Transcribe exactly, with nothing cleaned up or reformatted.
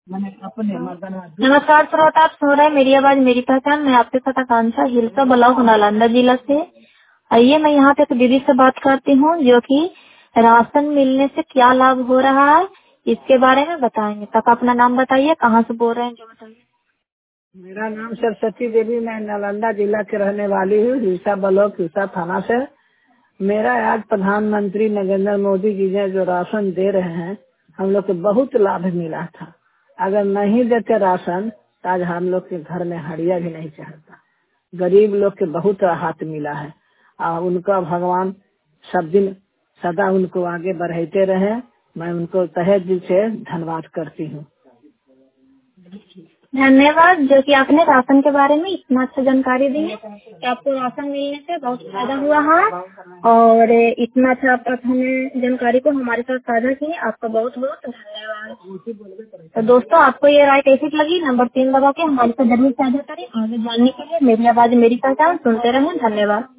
नमस्कार श्रोता, आप सुन रहे हैं मेरी आवाज मेरी पहचान। मैं आपके साथ आकांक्षा हिलसा ब्लॉक नालंदा जिला से। आइए मैं यहाँ पे एक दीदी से बात करती हूँ जो कि राशन मिलने से क्या लाभ हो रहा है इसके बारे में बताएंगे। तक अपना नाम बताइए, कहाँ से बोल रहे हैं जो बताइए। मेरा नाम सरस्वती देवी, मैं नालंदा जिला के रहने वाली हूँ, हिलसा ब्लॉक हिलसा थाना से। मेरा आज प्रधानमंत्री नरेंद्र मोदी जी ने जो राशन दे रहे हैं, हम लोग को बहुत लाभ मिला था। अगर नहीं देते राशन तो आज हम लोग के घर में हड़िया भी नहीं चढ़ता। गरीब लोग के बहुत राहत मिला है और उनका भगवान सब दिन सदा उनको आगे बढ़ाते रहे। मैं उनको तहे दिल से धन्यवाद करती हूँ। धन्यवाद जो कि आपने राशन के बारे में इतना अच्छा जानकारी दी है कि आपको राशन मिलने से बहुत फायदा हुआ है और इतना अच्छा आप हमें जानकारी को हमारे साथ साझा किए। आपका बहुत बहुत धन्यवाद। तो दोस्तों, आपको ये राय कैसी लगी? नंबर तीन दबा के हमारे साथ जरूर साझा करें। आगे जानने के लिए मेरी आवाज मेरी पहचान सुनते रहें। धन्यवाद।